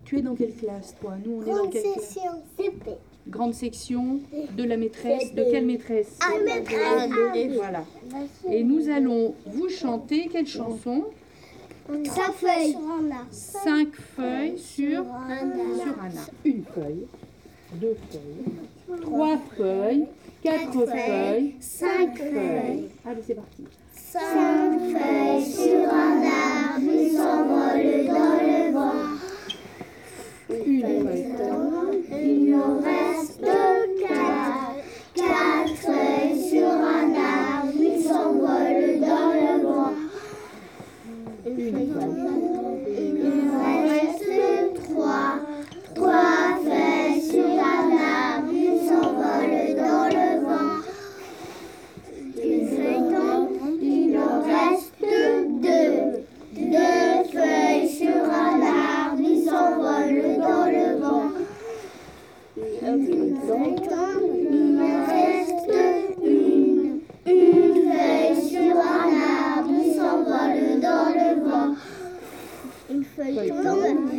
Tu es dans quelle classe, toi? Nous, on est dans quelle classe? Section CP. Grande section de la maîtresse. De quelle maîtresse? Voilà. Et nous allons vous chanter quelle chanson? 5 feuilles sur un arbre. 5 feuilles sur un arbre. Une feuille, 2 feuilles, 3 feuilles, 4 feuilles, 5 feuilles. Allez, c'est parti. 5 feuilles sur un arbre, ils s'envolent dans le vent. Une feuille. Il nous reste 4. 4 feuilles sur un arbre, ils s'envolent dans le vent. Il nous reste 3. 3 feuilles sur un arbre, ils s'envolent dans le vent. Il nous reste 2. 2 feuilles sur un arbre, ils s'envolent dans le vent. Il me reste une feuille sur un arbre, il s'envole dans le vent. Une feuille tombe,